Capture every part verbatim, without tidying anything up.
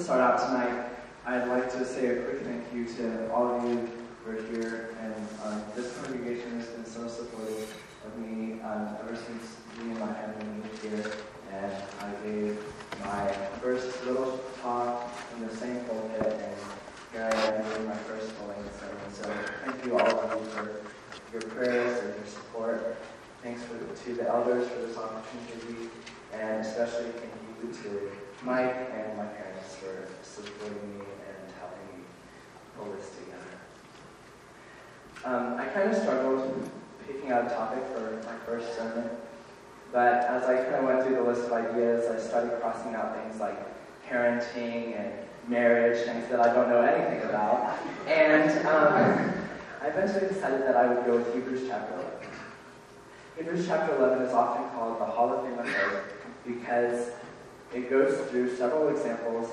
start out tonight, I'd like to say a quick thank you to all of you who are here, and um, this congregation has been so supportive of me um, ever since me and my family moved here, and I gave my first little talk in the same pulpit, and here I am doing my first full-length sermon. So thank you all of you for your prayers and your support. Thanks for, to the elders for this opportunity, and especially thank you to Mike and my parents for supporting me and helping me pull this together. Um, I kind of struggled picking out a topic for my first sermon, but as I kind of went through the list of ideas, I started crossing out things like parenting and marriage, things that I don't know anything about, and um, I eventually decided that I would go with Hebrews chapter eleven. Hebrews chapter eleven is often called the Hall of Fame of Faith because it goes through several examples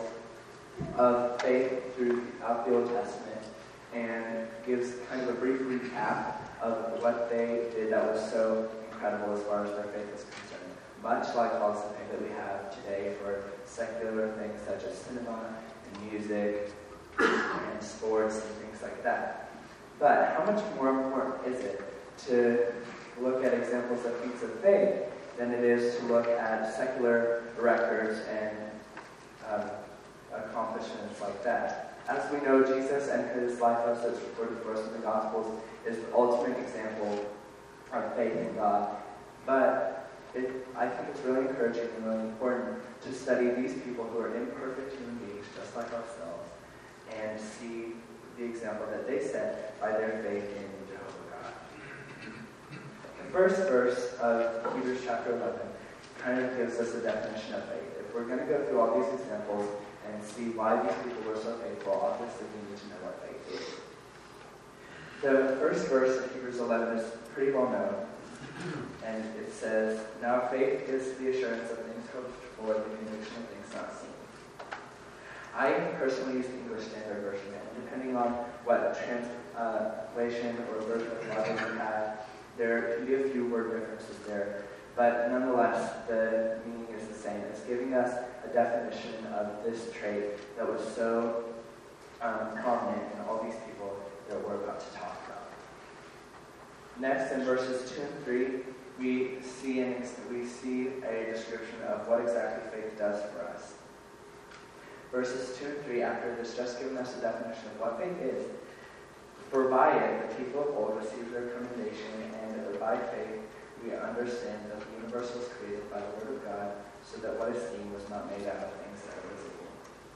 of faith throughout the Old Testament and gives kind of a brief recap of what they did that was so incredible as far as their faith is concerned. Much like lots of things that we have today for secular things such as cinema and music and sports and things like that. But how much more important is it to look at examples of feats of faith than it is to look at secular records and um, accomplishments like that? As we know, Jesus and his life as it's recorded for us in the Gospels is the ultimate example of faith in God. But it, I think it's really encouraging and really important to study these people who are imperfect human beings just like ourselves and see the example that they set by their faith in Jehovah God. The first verse of Hebrews chapter eleven kind of gives us a definition of faith. If we're going to go through all these examples and see why these people were so faithful, obviously we need to know what faith is. The first verse of Hebrews eleven is pretty well known, and it says, "Now faith is the assurance of things hoped for, the conviction of things not seen." I personally use the English Standard Version, and depending on what translation or version of the Bible you have, there can be a few word differences there. But nonetheless, the meaning is the same. It's giving us a definition of this trait that was so um, prominent in all these people that we're about to talk about. Next, in verses two and three, we see an we see a description of what exactly faith does for us. Verses two and three, after this just given us a definition of what faith is, "For by it the people of old received their commendation, and by faith we understand that the universe was created by the word of God, so that what is seen was not made out of things that are visible."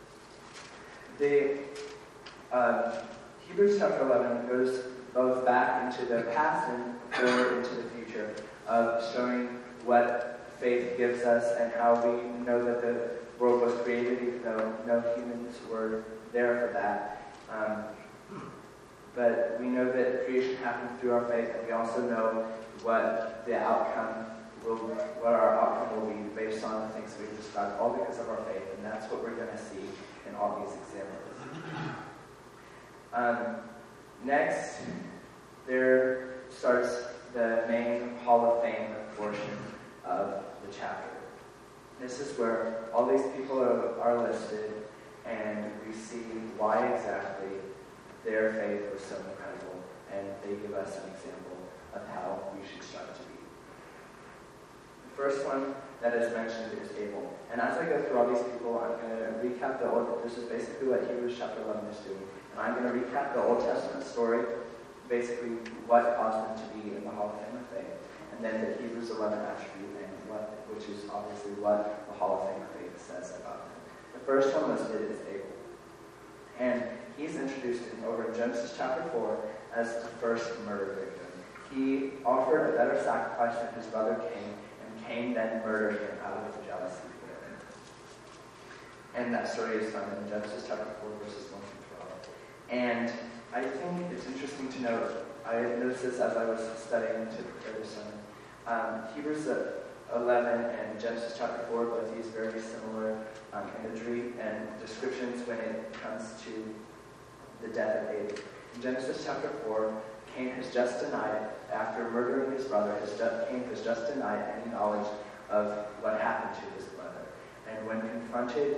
The uh, Hebrews chapter eleven goes both back into the past and forward into the future of showing what faith gives us and how we know that the world was created, even though no humans were there for that. Um, but we know that creation happened through our faith, and we also know what the outcome will, what our outcome will be based on the things we've described, all because of our faith, and that's what we're going to see in all these examples. Um, next, there starts the main Hall of Fame portion of the chapter. This is where all these people are, are listed, and we see why exactly their faith was so incredible, and they give us an example of how we should strive to be. The first one that is mentioned is Abel. And as I go through all these people, I'm going to recap the Old, this is basically what Hebrews chapter eleven is doing. And I'm going to recap the Old Testament story, basically what caused them to be in the Hall of Fame of Faith, and then the Hebrews eleven attribute, and what, which is obviously what the Hall of Fame of Faith says about them. The first one listed is Abel. And he's introduced in, over in Genesis chapter four as the first murder victim. He offered a better sacrifice than his brother Cain, and Cain then murdered him out of jealousy for him. And that story is found in Genesis chapter four, verses one through twelve. And I think it's interesting to note, I noticed this as I was studying to prepare this sermon. Um, Hebrews eleven and Genesis chapter four both use very similar um, imagery and descriptions when it comes to the death of Abel. In Genesis chapter four, Cain has just denied, after murdering his brother, his just, Cain has just denied any knowledge of what happened to his brother. And when confronted,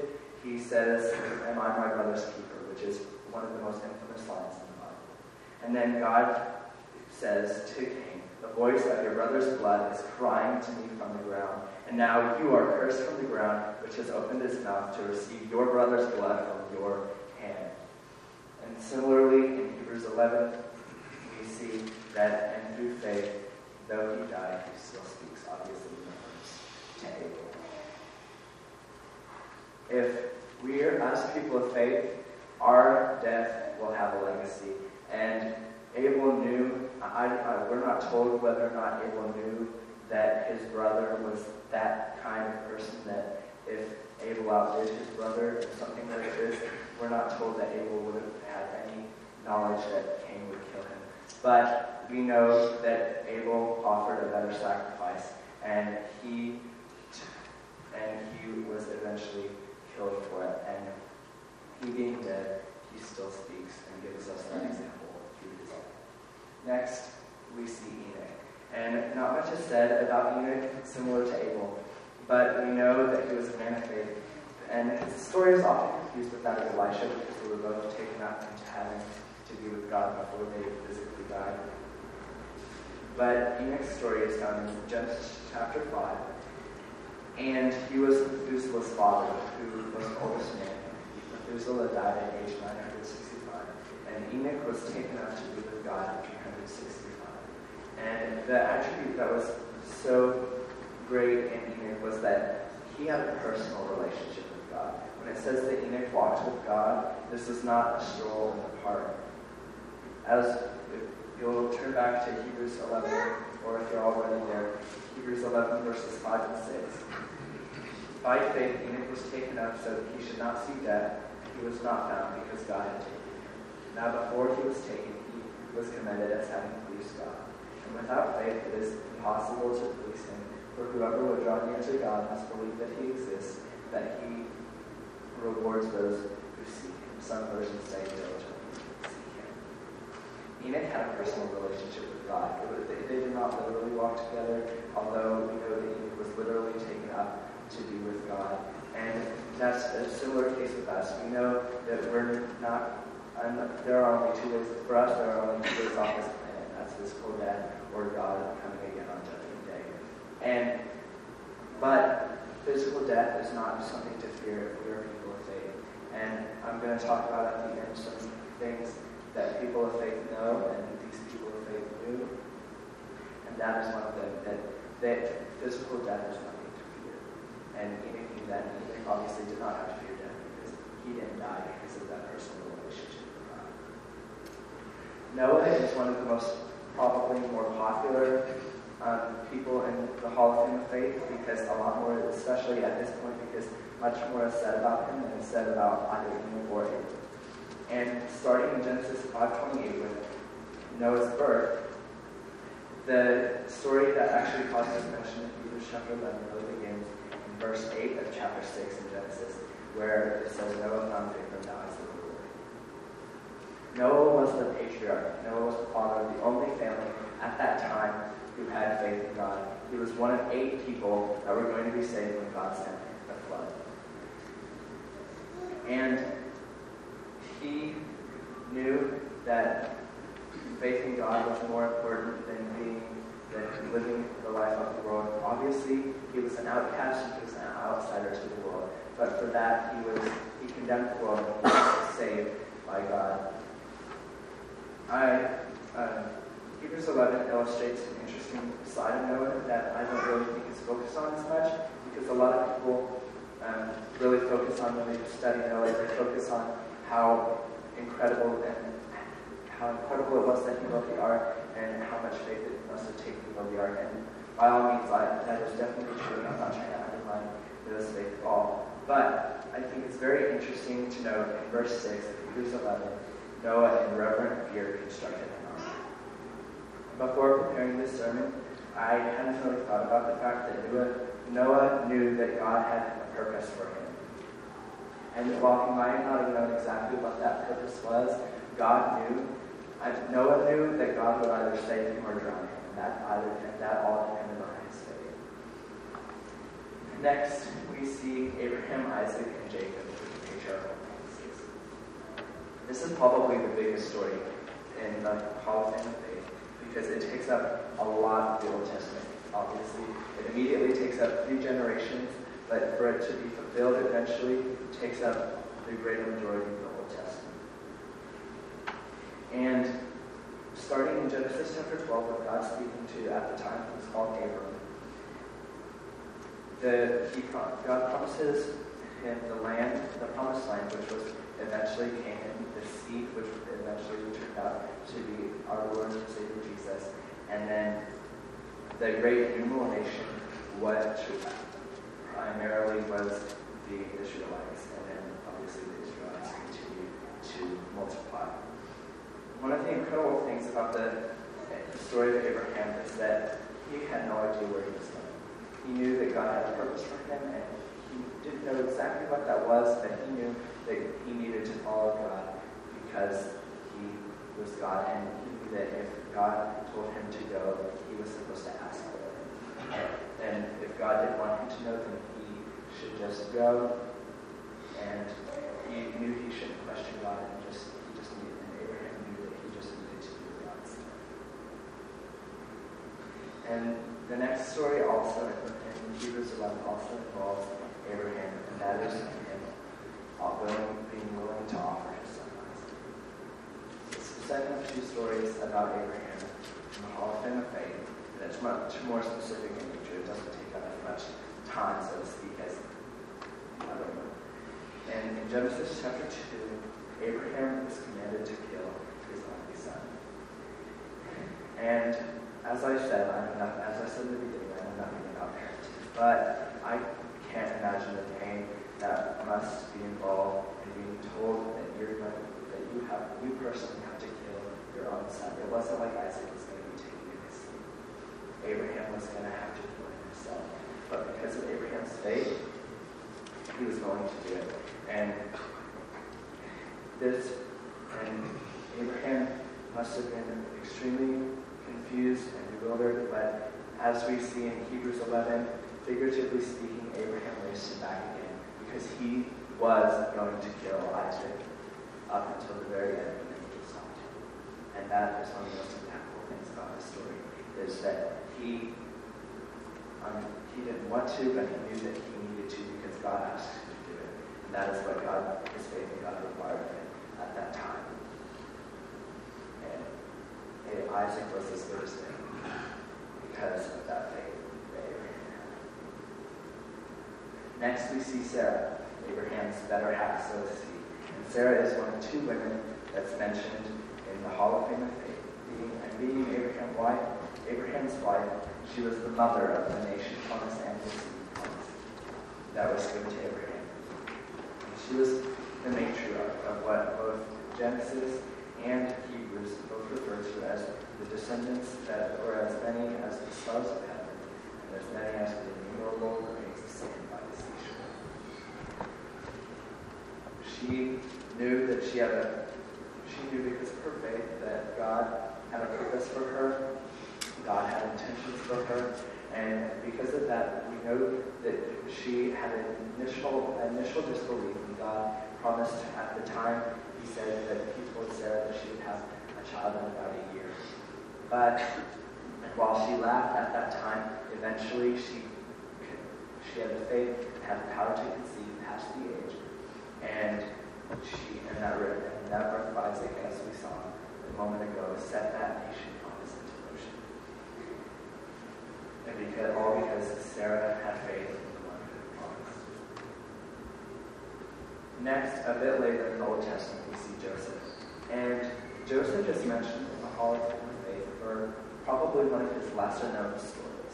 he says, "Am I my brother's keeper?" which is one of the most infamous lines in the Bible. And then God says to Cain, "The voice of your brother's blood is crying to me from the ground. And now you are cursed from the ground, which has opened his mouth to receive your brother's blood from your hand." And similarly, in Hebrews eleven, we see that, and through faith, though he died, he still speaks, obviously, in reference to Abel. If we are, as people of faith, our death will have a legacy. And Abel knew, I, I, we're not told whether or not Abel knew that his brother was that kind of person, that if Abel outdid his brother or something like this, we're not told that Abel would have had any knowledge that Cain would kill him. But we know that Abel offered a better sacrifice, and he and he was eventually killed for it. And he being dead, he still speaks and gives us that example through his life. Next, we see Enoch. And not much is said about Enoch similar to Abel, but we know that he was a man of faith. And his story is often confused with that of Elisha, because they were both taken up into heaven to be with God before they physically died. But Enoch's story is found in Genesis chapter five. And he was Methuselah's father, who was the oldest man. Methuselah died at age nine hundred sixty-five. And Enoch was taken up to be with God at three hundred sixty-five. And the attribute that was so great in Enoch was that he had a personal relationship with God. When it says that Enoch walked with God, this is not a stroll in the park. As if you'll turn back to Hebrews eleven, or if you're already there, Hebrews eleven verses five and six. By faith, Enoch was taken up so that he should not see death, and he was not found because God had taken him. Now before he was taken, he was commended as having pleased God. And without faith, it is impossible to please him. For whoever would draw near to God must believe that he exists, that he rewards those who seek him. Some versions say diligently seek him. Enoch had a personal relationship with God. They, they did not literally walk together, although we know that Enoch was literally taken up to be with God. And that's a similar case with us. We know that we're not, um, there are only two ways, for us there are only two ways off this planet. That's physical death or God coming again on Judgment Day. And, but physical death is not something to fear if we are people of faith. And I'm going to talk about at the end some things that people of faith know and these people of faith knew. And that is one of them, that, that physical death is nothing to fear. And Enoch knew that, and Enoch obviously did not have to fear death because he didn't die because of that personal relationship with God. Noah is one of the most probably more popular um, people in the Hall of Fame of Faith, because a lot more, especially at this point, because much more is said about him than is said about either Enoch or Abel. And starting in Genesis five twenty-eight with Noah's birth, the story that actually causes mention in Hebrews chapter eleven really begins in verse eight of chapter six in Genesis, where it says, Noah found favor in the eyes of the Lord. Noah was the patriarch. Noah was the father of the only family at that time who had faith in God. He was one of eight people that were going to be saved when God sent the flood. And he knew that faith in God was more important than being, than living the life of the world. Obviously, he was an outcast and he was an outsider to the world. But for that, he was he condemned the world and he was saved by God. I, uh, Hebrews eleven illustrates an interesting side of Noah that I don't really think is focused on as much, because a lot of people um, really focus on, when they study Noah, they focus on how incredible and how incredible it was that he built the ark, and how much faith it must have taken to build the ark. And by all means, I, that is definitely true, and I'm not trying to undermine Noah's faith at all. But I think it's very interesting to note in verse six of Hebrews eleven, Noah in reverent fear constructed an ark. Before preparing this sermon, I hadn't really thought about the fact that Noah, Noah knew that God had a purpose for him. And while he might not have known exactly what that purpose was, God knew. Noah knew that God would either save him or drown him, and that either and that all depended on his faith. Next, we see Abraham, Isaac, and Jacob. patriarchal promises. This is probably the biggest story in the Hall of Fame of Faith because it takes up a lot of the Old Testament. Obviously, it immediately takes up three generations, but for it to be fulfilled eventually, it takes up the greater majority of the Old Testament. And starting in Genesis chapter twelve, where God's speaking to, at the time, he was called Abram, the, he, God promises him the land, the promised land, which was eventually Canaan, the seed, which eventually turned out to be our Lord and Savior Jesus, and then the great innumerable nation, what primarily was the Israelites, and then obviously the Israelites continued to multiply. One of the incredible things about the, the story of Abraham is that he had no idea where he was going. He knew that God had a purpose for him, and he didn't know exactly what that was, but he knew that he needed to follow God because he was God, and he knew that if God told him to go, he was supposed to ask for it. And if God didn't want him to know, then he should just go, and he knew he shouldn't question God, and just he just needed, and Abraham knew that he just needed to do God's will. And the next story also in Hebrews eleven also involves Abraham, and that is him willing, being willing to offer his son Isaac. It's the second of two stories about Abraham in the Hall of Fame of Faith, and it's much more specific in nature. It doesn't take up as much time, so to speak, as the other one. And in Genesis chapter two, Abraham is commanded to kill his only son. And as I said, I know nothing, as I said in the beginning, I know nothing about parenting, but I can't imagine the pain that must be involved in being told that you're going, that you have, you personally have to kill your own son. It wasn't like Isaac was going to be taken in his sleep. Abraham was going to have to kill him himself, but because of Abraham's faith, he was going to do it. And this, and Abraham must have been extremely confused and bewildered, but as we see in Hebrews eleven, figuratively speaking, Abraham raised him back again because he was going to kill Isaac up until the very end when he stopped him. And that is one of the most impactful things about this story, is that he um, he didn't want to, but he knew that he needed to because God asked him to do it. And that is what God, his faith in God required of him at that time. And, and Isaac was his first name because of that faith. Next, we see Sarah, Abraham's better half, so to speak. And Sarah is one of two women that's mentioned in the Hall of Fame of Faith. Being, and being Abraham's wife, Abraham's wife, she was the mother of the nation promised and the seed promised that was given to Abraham. And she was the matriarch of what both Genesis and Hebrews both refer to as the descendants that were as many as the stars of heaven, and as many as the innumerable grains of sand by the seashore. She knew that she had a, she knew because of her faith that God had a purpose for her, God had intentions for her, and because of that, we know that she had an initial, initial disbelief in God. Promised at the time, he said that he told Sarah that she would have a child in about a year. But while she laughed at that time, eventually she she had the faith, had the power to conceive past the age, and she and that and that birth of Isaac, as we saw a moment ago, set that nation promise into motion. And because all because Sarah had faith in the one who promised. Next, a bit later in the Old Testament, we see Joseph, and Joseph is mentioned in the Hall of Fame of Faith for probably one of his lesser known stories.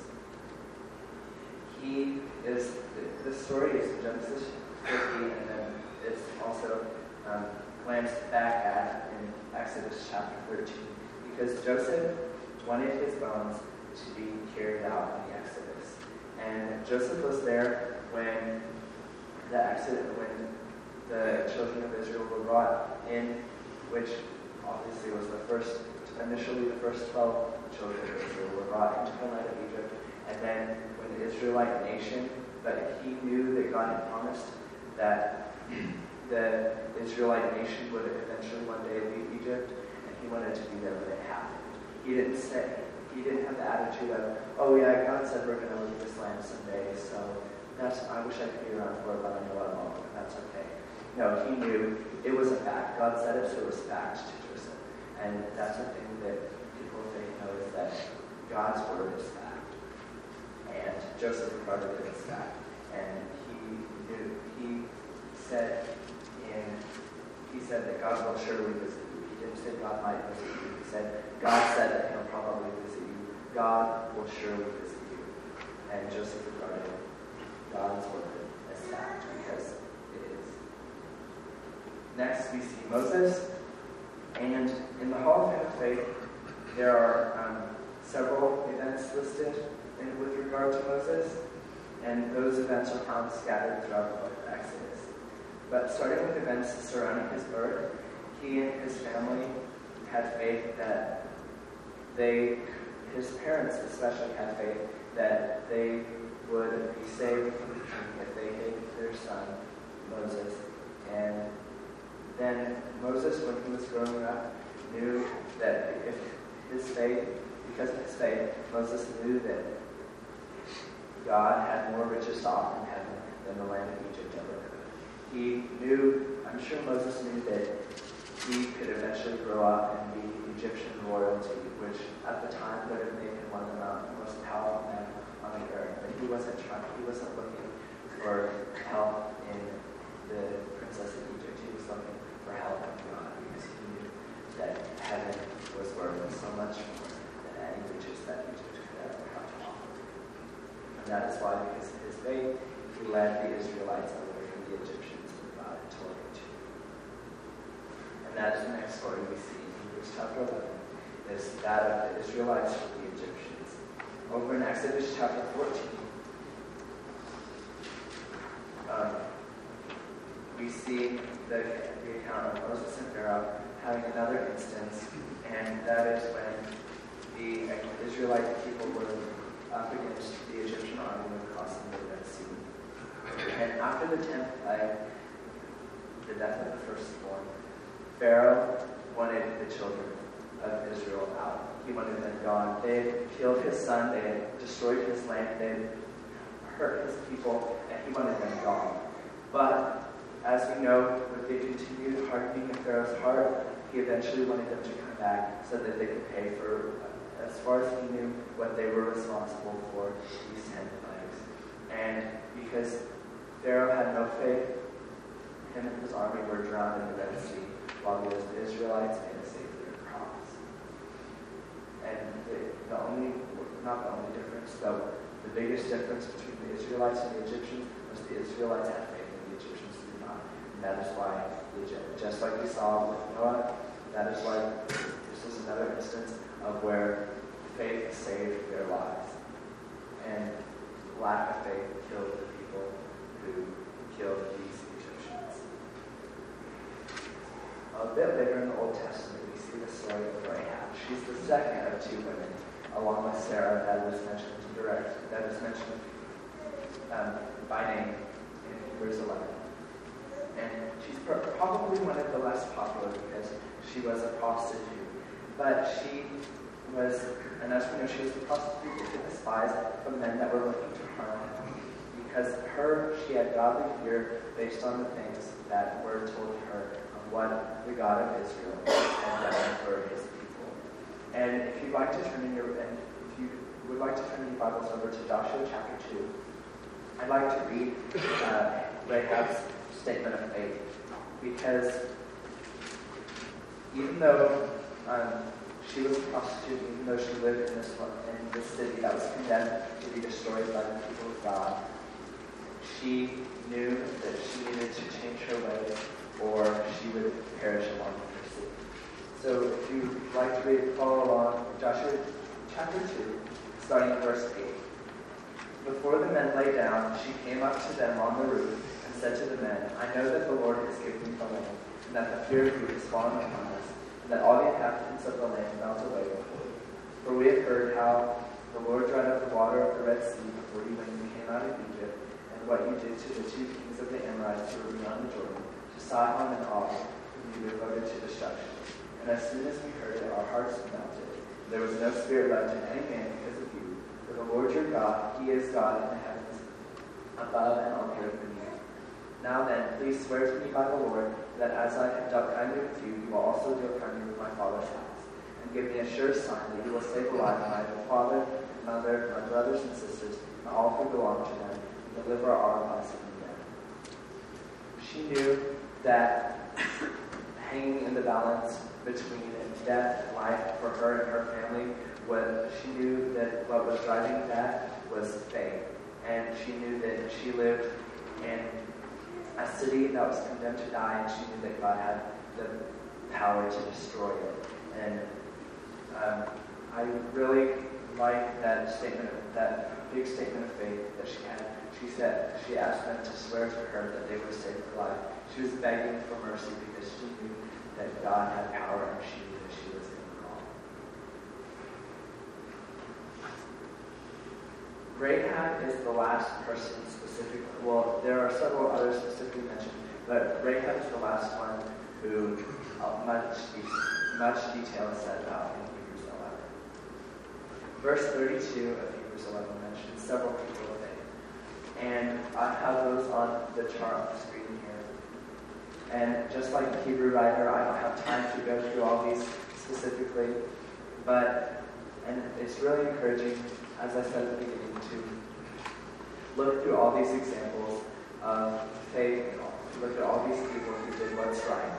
He is, the story is in Genesis fifty, and then it's also um, glanced back at in Exodus chapter thirteen, because Joseph wanted his bones to be carried out in the Exodus. And Joseph was there when the Exodus, when the children of Israel were brought in, which obviously was the first, initially the first twelve children of Israel were brought into the land of Egypt, and then when the Israelite nation, but he knew that God had promised that the Israelite nation would eventually one day leave Egypt, and he wanted to be there when it happened. He didn't say, he didn't have the attitude of, oh yeah, God said we're going to leave this land someday, so that's, I wish I could be around for it, but I know I won't, and that's okay. No, he knew it was a fact. God said it, so it was fact to Joseph. And that's the thing that people of faith know, is that God's word is fact. And Joseph regarded it as fact. And he knew, he said in, he said that God will surely visit you. He didn't say God might visit you. He said, God said that he'll probably visit you. God will surely visit you. And Joseph regarded God's word as fact, because it is. Next, we see Moses. And in the Hall of Fame of Faith, there are um, several events listed in, with regard to Moses. And those events are found scattered throughout the book of Exodus. But starting with events surrounding his birth, he and his family had faith that they, his parents especially had faith that they would be saved from the king if they hated their son, Moses. And then Moses, when he was growing up, knew that if his faith, because of his faith, Moses knew that God had more riches to offer in heaven than the land of Egypt ever could. He knew, I'm sure Moses knew that he could eventually grow up and be Egyptian royalty, which at the time would have made him one of the most powerful men on the earth. But he wasn't trying, he wasn't looking for help in the princess of Egypt. He was looking for help in God, because he knew that heaven was worth so much more than any riches that Egypt could ever have to offer. And that is why, because of his faith, he led the Israelites away from the Egyptians that God had told him to. And that is the next story we see in Hebrews chapter eleven, is that of the Israelites with the Egyptians. Over in Exodus chapter fourteen, um, we see the, the account of Moses and Pharaoh having another instance, and that is when the Israelite people were up against the Egyptian army when crossing the Red Sea. And after the tenth plague, the death of the firstborn, Pharaoh wanted the children of Israel out. He wanted them gone. They had killed his son, they had destroyed his land, they had hurt his people, and he wanted them gone. But as we know, with the continued hardening of Pharaoh's heart, he eventually wanted them to come back so that they could pay for, as far as he knew, what they were responsible for, these ten plagues. And because Pharaoh had no faith, him and his army were drowned in the Red Sea, while the Israelites made a savior cross. And the, the only, not the only difference, though, the biggest difference between the Israelites and the Egyptians was the Israelites had faith and the Egyptians did not. And that is why, just like we saw with Noah, that is why this is another instance of where faith saved their lives. And lack of faith killed the people who killed these Egyptians. A bit later in the Old Testament, we see the story of Rahab. She's the second of two women, along with Sarah, that was mentioned direct, that is mentioned um, by name in Hebrews eleven. And she's probably one of the less popular because she was a prostitute. But she was, and as we know, she was a prostitute that was despised from men that were looking to harm her. Because her, she had godly fear based on the things that were told to her of what the God of Israel had done for his people. And if you'd like to turn in your, and if you would like to turn your Bibles over to Joshua chapter two, I'd like to read uh, Rahab's statement of faith, because even though um, she was a prostitute, even though she lived in this one, in this city that was condemned to be destroyed by the people of God, she knew that she needed to change her ways, or she would perish along with her city. So, if you'd like to read, follow along, Joshua chapter two, starting at verse eight. Before the men lay down, she came up to them on the roof and said to the men, I know that the Lord has given you the land, and that the fear of you is fallen upon us, and that all the inhabitants of the land melt away before you. For we have heard how the Lord dried up the water of the Red Sea before you when you came out of Egypt, and what you did to the two kings of the Amorites who were beyond the Jordan, to Sihon and Og, whom you devoted to destruction. And as soon as we heard it, our hearts melted. There was no spirit left in any man because of you. For the Lord your God, he is God in the heavens, above and on the earth beneath. Now then, please swear to me by the Lord that as I have dealt kindly with you, you will also deal kindly with my father's house. And give me a sure sign that you will save alive my father, mother, my brothers and sisters, and all who belong to them, and deliver our lives from them. She knew that hanging in the balance between death and life for her and her family, was, she knew that what was driving that was faith. And she knew that she lived in a city that was condemned to die, and she knew that God had the power to destroy it. And um, I really like that statement, that big statement of faith that she had. She said, she asked them to swear to her that they were saved for life. She was begging for mercy because she knew that God had power, and she knew that she was in the wrong. Rahab is the last person specifically. Well, there are several others specifically mentioned, but Rahab is the last one who uh, much, much detail is said about in Hebrews eleven. Verse thirty-two of Hebrews eleven mentions several people of faith. And I have those on the chart on the screen here. And just like the Hebrew writer, I don't have time to go through all these specifically, but, and it's really encouraging, as I said at the beginning, to look through all these examples of faith, and look at all these people who did what's right.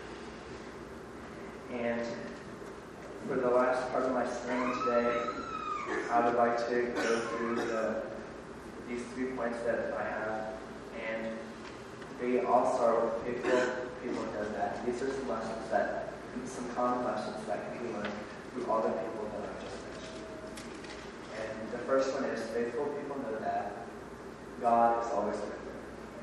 And for the last part of my sermon today, I would like to go through the, these three points that I have, and they all start with people. People know that. These are some lessons that, some common lessons that can be learned through all the people that I've just mentioned. And the first one is faithful people know that God is always with them.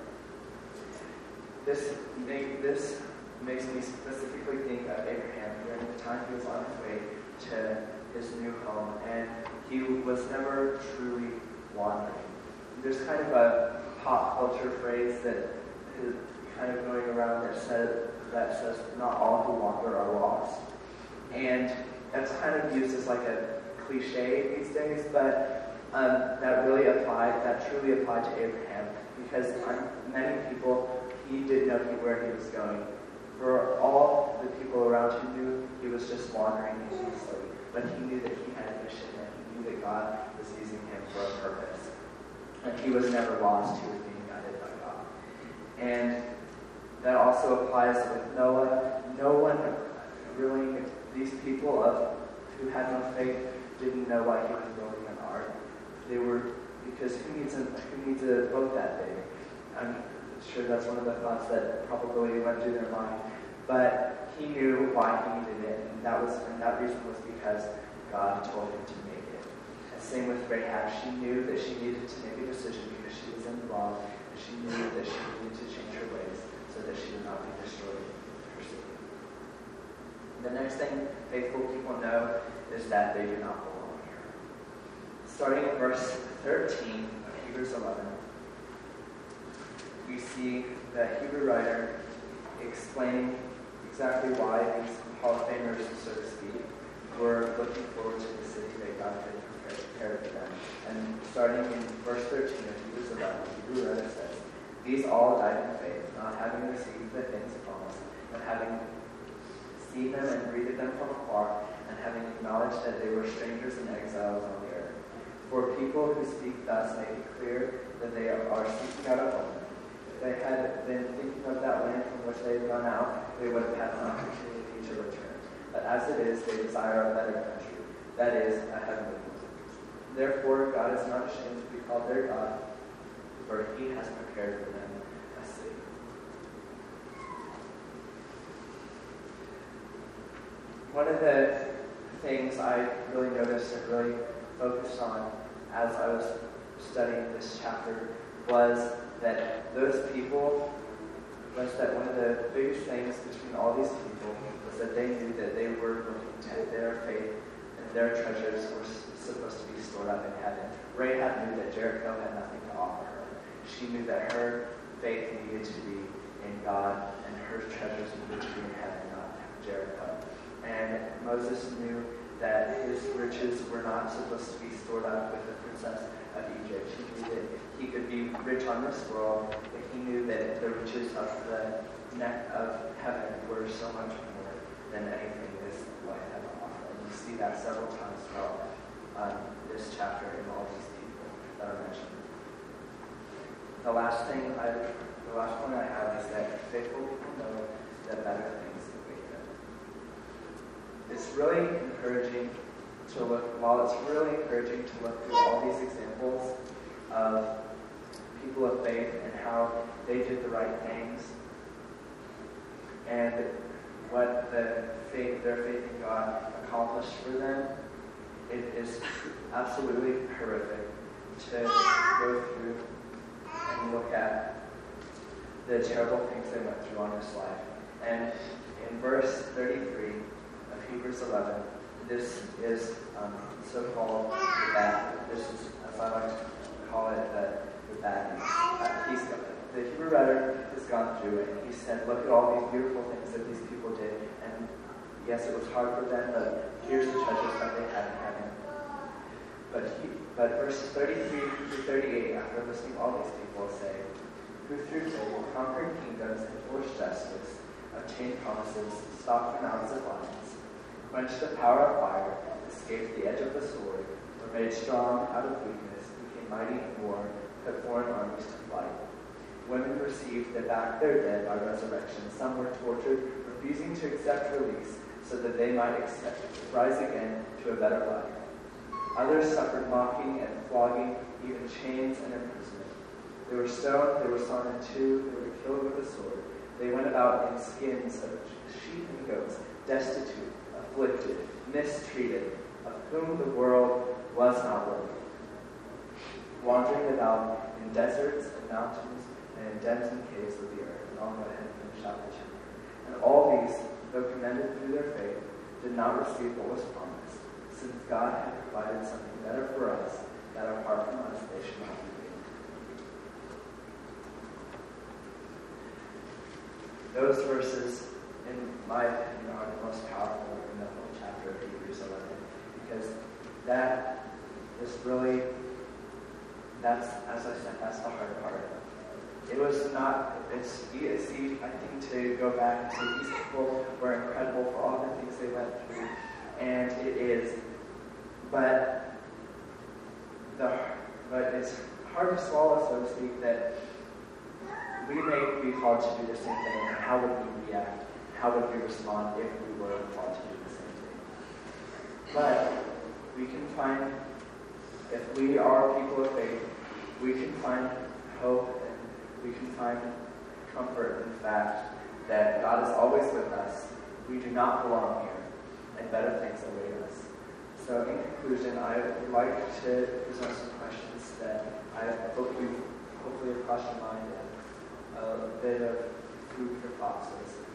This, this makes me specifically think of Abraham during the time he was on his way to his new home, and he was never truly wandering. There's kind of a pop culture phrase that is kind of going around that says, that says not all who wander are lost. And that's kind of used as like a cliche these days, but um, that really applied, that truly applied to Abraham, because um, many people, he didn't know where he was going. For all the people around him knew he was just wandering aimlessly, but he knew that he had a mission, and he knew that God was using him for a purpose. And he was never lost, he was being guided by God. And that also applies with Noah. No one really, these people of who had no faith didn't know why he was building an ark. They were, because who needs a, who needs a boat that big? I'm sure that's one of the thoughts that probably went through their mind. But he knew why he needed it, and that was, and that reason was because God told him to make it. And same with Rahab. She knew that she needed to make a decision because she was in the wrong, and she knew that she needed to change her ways so that she would not be destroyed in her city. The next thing faithful people know is that they do not belong here. Starting in verse thirteen of Hebrews eleven, we see the Hebrew writer explaining exactly why these Hall of Famers, so to speak, were looking forward to the city that God had prepared for them. And starting in verse thirteen of Hebrews eleven, the Hebrew writer says, "These all died in faith, not having received the things promised, but having seen them and greeted them from afar, and having acknowledged that they were strangers and exiles on the earth. For people who speak thus make it clear that they are seeking out a home. If they had been thinking of that land from which they had gone out, they would have had an opportunity to return. But as it is, they desire a better country, that is, a heavenly one. Therefore, God is not ashamed to be called their God, for he has prepared for them a city." One of the things I really noticed and really focused on as I was studying this chapter was that those people, was that one of the biggest things between all these people was that they knew that they were looking to their faith and their treasures were supposed to be stored up in heaven. Rahab knew that Jericho had nothing to offer her. She knew that her faith needed to be in God, and her treasures would be in heaven, not Jericho. And Moses knew that his riches were not supposed to be stored up with the princess of Egypt. He knew that he could be rich on this world, but he knew that the riches of the neck of heaven were so much more than anything this life had to offer. And you see that several times throughout um, this chapter in all these people that are mentioned. The last thing I, the last point I have is that faithful people know that better things await them. It's really encouraging to look, while it's really encouraging to look through all these examples of people of faith and how they did the right things and what the faith, their faith in God accomplished for them, it is absolutely horrific to go through and look at the terrible things they went through on this life. And in verse thirty-three of Hebrews eleven, this is um, so-called the bad. This is, as I like to call it, the, the bad news. Uh, he's, the Hebrew writer has gone through it, and he said, look at all these beautiful things that these people did. And yes, it was hard for them, but here's the treasures that they had in heaven. But, he, but verses thirty-three through thirty-eight, after listening to all these people, say, who through faith conquered kingdoms, enforced justice, obtained promises, stopped the mouths of lions, quenched the power of fire, escaped the edge of the sword, were made strong out of weakness, became mighty in war, put foreign armies to flight. Women received back their dead by resurrection. Some were tortured, refusing to accept release, so that they might accept, rise again to a better life. Others suffered mocking and flogging, even chains and imprisonment. They were stoned, they were sawn in two, they were killed with a sword. They went about in skins of sheep and goats, destitute, afflicted, mistreated, of whom the world was not worthy. Wandering about in deserts and mountains and in dens and caves of the earth. And I'll go ahead and finish out the chapter. And all these, though commended through their faith, did not receive what was promised, since God had provided something better for us, that apart from us they should not be made. Those verses, in my opinion, are the most powerful in the whole chapter of Hebrews eleven, because that is really, that's, as I said, that's the hard part. It was not, it's easy, I think, to go back and say these people were incredible for all the things they went through, and it is. But the but it's hard to swallow, so to speak, that we may be called to do the same thing, and how would we react? How would we respond if we were called to do the same thing? But we can find, if we are people of faith, we can find hope and we can find comfort in the fact that God is always with us. We do not belong here, and better things await us. So in conclusion, I would like to present some questions that I hope you hopefully have crossed your mind and a bit of food for thought.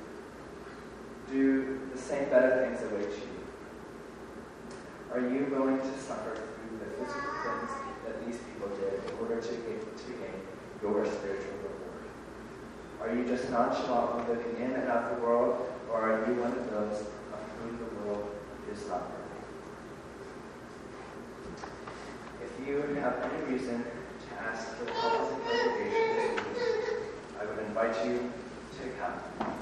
Do the same better things await you? Are you willing to suffer through the physical things that these people did in order to gain, to gain your spiritual reward? Are you just nonchalantly looking in and out the world, or are you one of those of whom the world is not worthy? If you have any reason to ask for the help of the congregation this week, I would invite you to come.